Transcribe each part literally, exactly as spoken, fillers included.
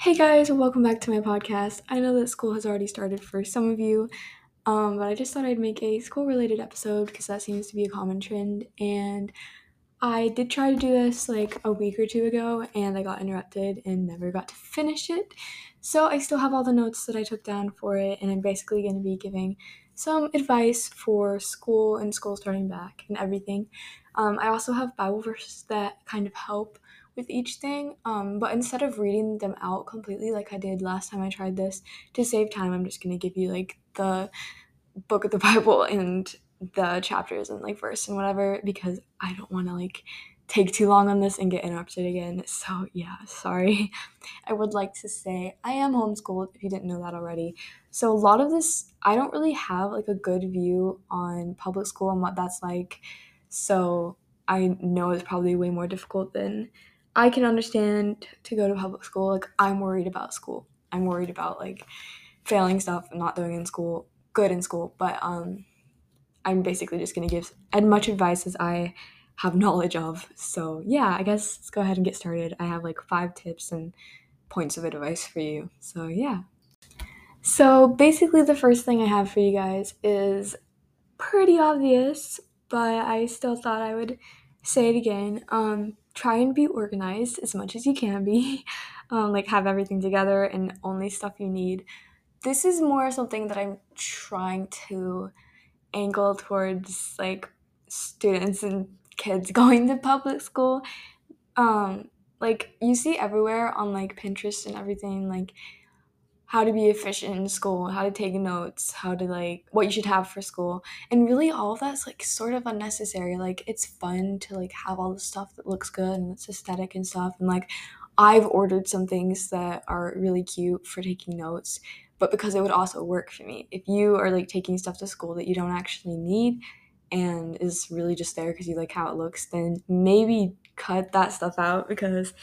Hey guys, welcome back to my podcast. I know that school has already started for some of you, um, but I just thought I'd make a school related episode because that seems to be a common trend. And I did try to do this like a week or two ago and I got interrupted and never got to finish it. So I still have all the notes that I took down for it, and I'm basically going to be giving some advice for school and school starting back and everything. Um, I also have Bible verses that kind of help with each thing, um, but instead of reading them out completely like I did last time I tried this, to save time, I'm just going to give you like the book of the Bible and the chapters and like verse and whatever because I don't want to like take too long on this and get interrupted again. So yeah, sorry. I would like to say I am homeschooled if you didn't know that already. So a lot of this I don't really have like a good view on public school and what that's like. So I know it's probably way more difficult than I can understand to go to public school. Like I'm worried about school. I'm worried about like failing stuff and not doing in school good in school, but um I'm basically just going to give as much advice as I have knowledge of. So, yeah, I guess let's go ahead and get started. I have like five tips and points of advice for you. So, yeah. So, basically, the first thing I have for you guys is pretty obvious, but I still thought I would say it again. Um, try and be organized as much as you can be. Um, like, have everything together and only stuff you need. This is more something that I'm trying to angle towards like students and kids going to public school. Um, like you see everywhere on like Pinterest and everything, like how to be efficient in school, how to take notes, how to like what you should have for school. And really all of that's like sort of unnecessary. Like it's fun to like have all the stuff that looks good and it's aesthetic and stuff. And like I've ordered some things that are really cute for taking notes, but because it would also work for me. If you are like taking stuff to school that you don't actually need and is really just there because you like how it looks, then maybe cut that stuff out because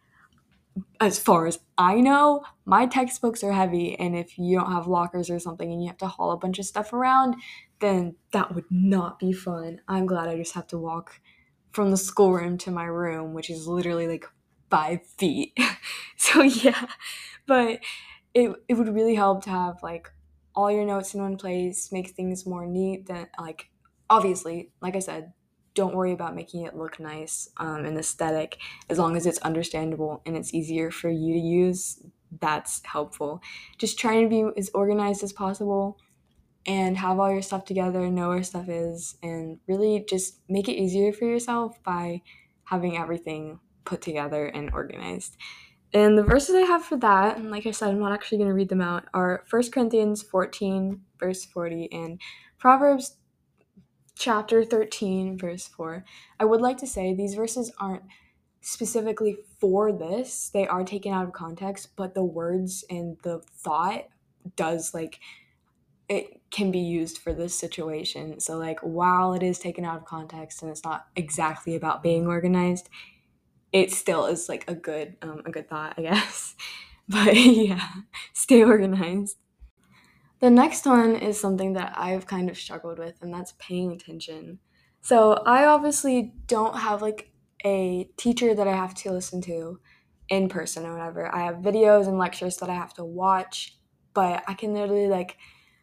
as far as I know, my textbooks are heavy, and if you don't have lockers or something and you have to haul a bunch of stuff around, then that would not be fun. I'm glad I just have to walk from the schoolroom to my room, which is literally like five feet. So yeah, but it it would really help to have like all your notes in one place, make things more neat than like obviously, like I said, don't worry about making it look nice um, and aesthetic as long as it's understandable and it's easier for you to use. That's helpful. Just trying to be as organized as possible and have all your stuff together, know where stuff is, and really just make it easier for yourself by having everything put together and organized. And the verses I have for that, and like I said, I'm not actually going to read them out, are First Corinthians fourteen, verse forty, and Proverbs chapter thirteen, verse four. I would like to say these verses aren't specifically for this, they are taken out of context, but the words and the thought does like it can be used for this situation. So like while it is taken out of context and it's not exactly about being organized, it still is like a good um, a good thought, I guess. But yeah, stay organized. The next one is something that I've kind of struggled with, and that's paying attention. So I obviously don't have like a teacher that I have to listen to in person or whatever. I have videos and lectures that I have to watch, but I can literally like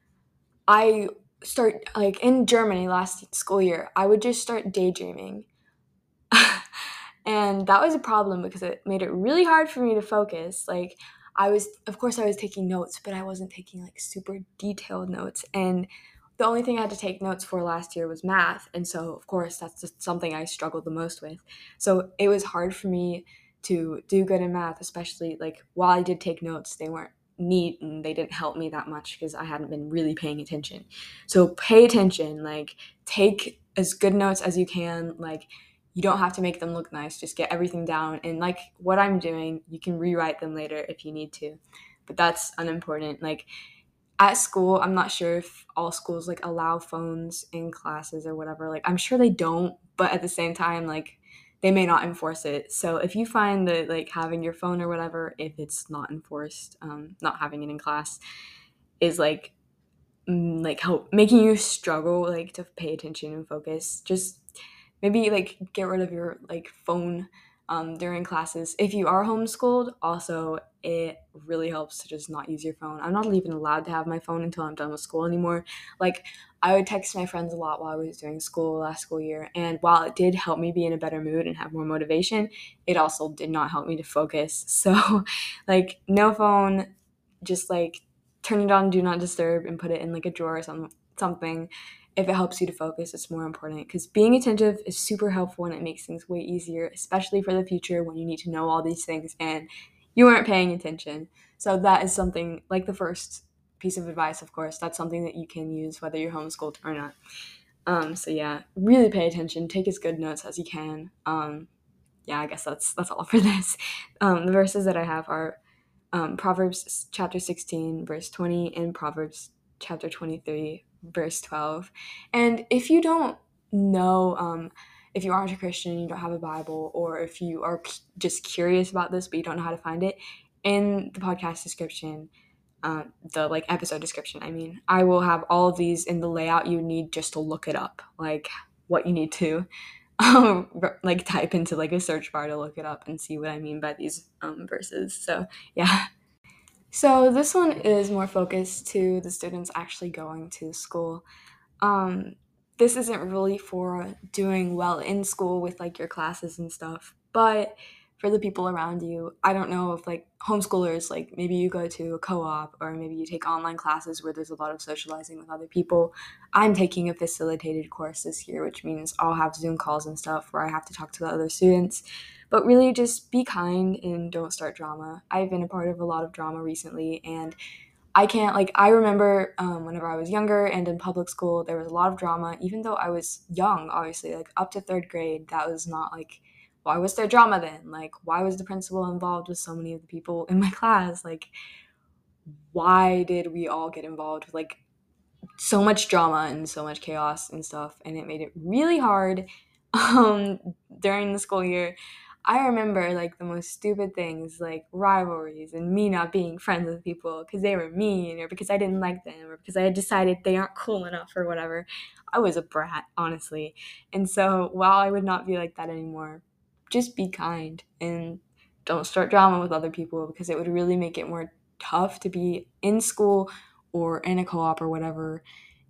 I start like in Germany last school year, I would just start daydreaming. And that was a problem because it made it really hard for me to focus. Like I was of course I was taking notes, but I wasn't taking like super detailed notes. And the only thing I had to take notes for last year was math. And so of course that's just something I struggled the most with. So it was hard for me to do good in math, especially like while I did take notes, they weren't neat and they didn't help me that much because I hadn't been really paying attention. So pay attention, like take as good notes as you can, like you don't have to make them look nice, just get everything down, and like what I'm doing, you can rewrite them later if you need to, but that's unimportant. Like at school, I'm not sure if all schools like allow phones in classes or whatever. Like I'm sure they don't, but at the same time, like they may not enforce it. So if you find that like having your phone or whatever, if it's not enforced, um, not having it in class is like mm, like help making you struggle like to pay attention and focus, just maybe like get rid of your like phone um, during classes. If you are homeschooled, also it really helps to just not use your phone. I'm not even allowed to have my phone until I'm done with school anymore. Like, I would text my friends a lot while I was doing school last school year, and while it did help me be in a better mood and have more motivation, it also did not help me to focus. So, like, no phone, just like turn it on do not disturb and put it in like a drawer or some, something. If it helps you to focus, it's more important, because being attentive is super helpful and it makes things way easier, especially for the future when you need to know all these things and you weren't paying attention. So that is something, like the first piece of advice, of course, that's something that you can use whether you're homeschooled or not. Um, so yeah, really pay attention, take as good notes as you can. Um, yeah, I guess that's that's all for this. Um, the verses that I have are um, Proverbs chapter sixteen, verse twenty, and Proverbs chapter twenty-three, verse twelve. And if you don't know, um, if you aren't a Christian and you don't have a Bible, or if you are c- just curious about this but you don't know how to find it, in the podcast description, um, the like episode description, I mean, I will have all of these in the layout you need just to look it up, like what you need to um, like type into like a search bar to look it up and see what I mean by these um, verses. So yeah. So this one is more focused to the students actually going to school. Um, this isn't really for doing well in school with like your classes and stuff, but for the people around you. I don't know if like homeschoolers, like maybe you go to a co-op or maybe you take online classes where there's a lot of socializing with other people. I'm taking a facilitated course this year, which means I'll have Zoom calls and stuff where I have to talk to the other students. But really just be kind and don't start drama. I've been a part of a lot of drama recently, and I can't, like, I remember um, whenever I was younger and in public school, there was a lot of drama, even though I was young, obviously, like, up to third grade, that was not, like, why was there drama then? Like, why was the principal involved with so many of the people in my class? Like, why did we all get involved with, like, so much drama and so much chaos and stuff? And it made it really hard um, during the school year. I remember like the most stupid things, like rivalries and me not being friends with people because they were mean or because I didn't like them or because I had decided they aren't cool enough or whatever. I was a brat, honestly. And so while I would not be like that anymore, just be kind and don't start drama with other people, because it would really make it more tough to be in school or in a co-op or whatever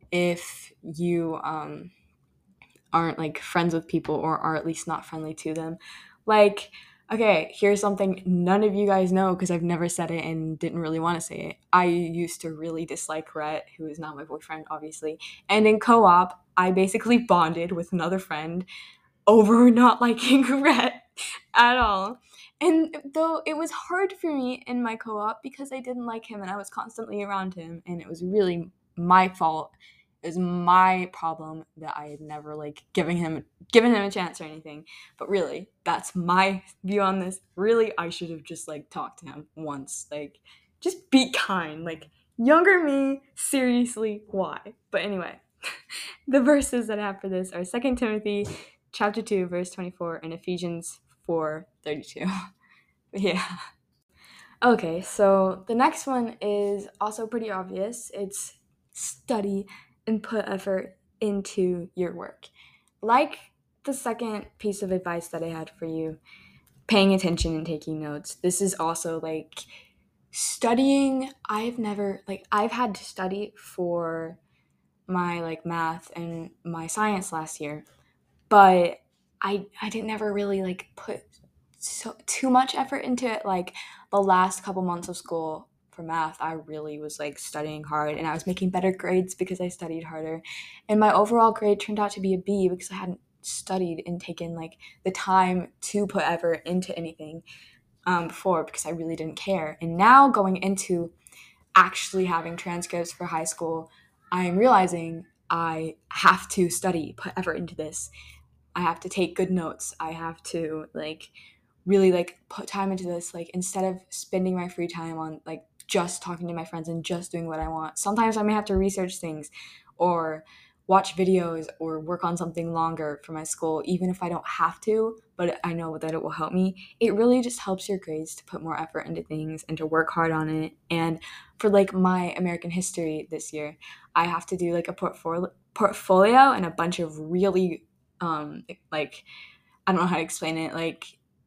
if you um, aren't like friends with people or are at least not friendly to them. Like, okay, here's something none of you guys know because I've never said it and didn't really want to say it. I used to really dislike Rhett, who is now my boyfriend, obviously. And in co-op, I basically bonded with another friend over not liking Rhett at all. And though it was hard for me in my co-op because I didn't like him and I was constantly around him, and it was really my fault. It was my problem that I had never like given him given him a chance or anything. But really, that's my view on this. Really, I should have just like talked to him once. Like, just be kind. Like, younger me, seriously, why? But anyway, the verses that I have for this are Second Timothy chapter two, verse twenty-four, and Ephesians four, thirty-two. Yeah. Okay, so the next one is also pretty obvious. It's study and put effort into your work. Like the second piece of advice that I had for you, paying attention and taking notes. This is also like studying. I've never, like, I've had to study for my like math and my science last year, but I I didn't never really like put so too much effort into it. Like the last couple months of school for math, I really was like studying hard and I was making better grades because I studied harder. And my overall grade turned out to be a B because I hadn't studied and taken like the time to put effort into anything um, before, because I really didn't care. And now going into actually having transcripts for high school, I'm realizing I have to study, put effort into this. I have to take good notes. I have to like really like put time into this. Like, instead of spending my free time on like just talking to my friends and just doing what I want, sometimes I may have to research things or watch videos or work on something longer for my school, even if I don't have to, but I know that it will help me. It really just helps your grades to put more effort into things and to work hard on it. And for like my American history this year, I have to do like a portfolio portfolio and a bunch of really um like, I don't know how to explain it, like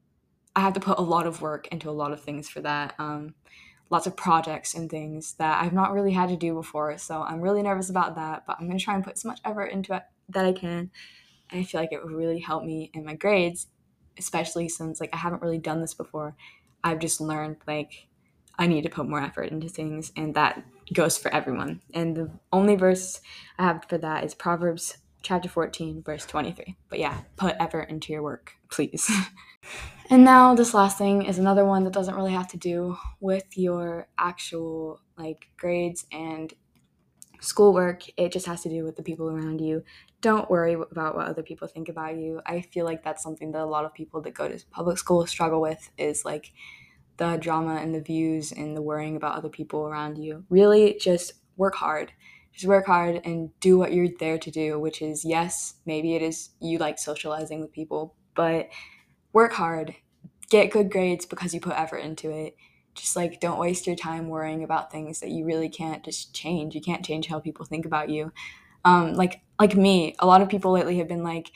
I have to put a lot of work into a lot of things for that. Um, lots of projects and things that I've not really had to do before. So I'm really nervous about that, but I'm going to try and put as much effort into it that I can. And I feel like it would really help me in my grades, especially since like I haven't really done this before. I've just learned like I need to put more effort into things, and that goes for everyone. And the only verse I have for that is Proverbs chapter fourteen, verse twenty-three. But yeah, put effort into your work, please. And now this last thing is another one that doesn't really have to do with your actual like grades and schoolwork. It just has to do with the people around you. Don't worry about what other people think about you. I feel like that's something that a lot of people that go to public school struggle with, is like the drama and the views and the worrying about other people around you. Really just work hard. Just work hard and do what you're there to do, which is, yes, maybe it is you like socializing with people, but work hard, get good grades because you put effort into it. Just like don't waste your time worrying about things that you really can't just change. You can't change how people think about you. Um, like like me, a lot of people lately have been like,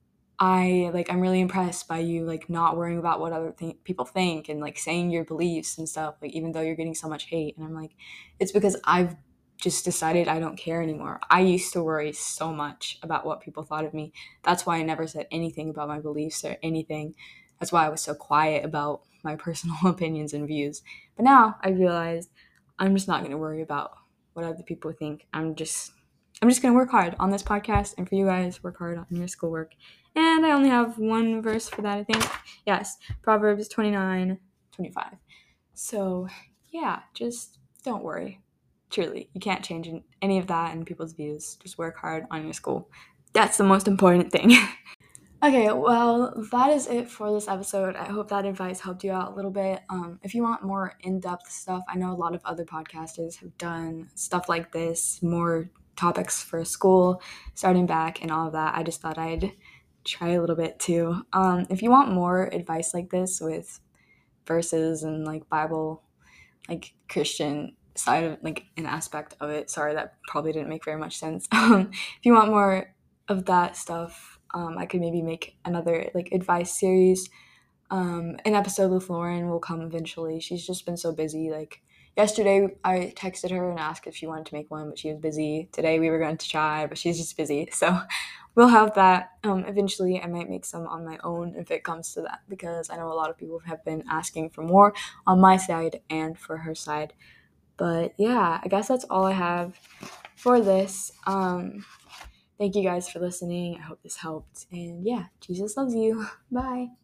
I like I'm really impressed by you like not worrying about what other th- people think and like saying your beliefs and stuff, like even though you're getting so much hate. And I'm like, it's because I've just decided I don't care anymore. I used to worry so much about what people thought of me. That's why I never said anything about my beliefs or anything. That's why I was so quiet about my personal opinions and views. But now I realized I'm just not going to worry about what other people think. I'm just I'm just going to work hard on this podcast, and for you guys, work hard on your schoolwork. And I only have one verse for that, I think. Yes, Proverbs twenty-nine, twenty-five. So, yeah, just don't worry. Truly, you can't change any of that in people's views. Just work hard on your school. That's the most important thing. Okay, well, that is it for this episode. I hope that advice helped you out a little bit. Um, if you want more in-depth stuff, I know a lot of other podcasters have done stuff like this, more topics for school, starting back, and all of that. I just thought I'd try a little bit too. Um, if you want more advice like this with verses and like Bible, like Christian side of like an aspect of it, sorry, that probably didn't make very much sense. Um, if you want more of that stuff, um, I could maybe make another like advice series. Um, an episode with Lauren will come eventually. She's just been so busy. Like yesterday, I texted her and asked if she wanted to make one, but she was busy. Today, we were going to try, but she's just busy. So we'll have that. Um, eventually, I might make some on my own if it comes to that, because I know a lot of people have been asking for more on my side and for her side. But yeah, I guess that's all I have for this. Um, thank you guys for listening. I hope this helped. And yeah, Jesus loves you. Bye.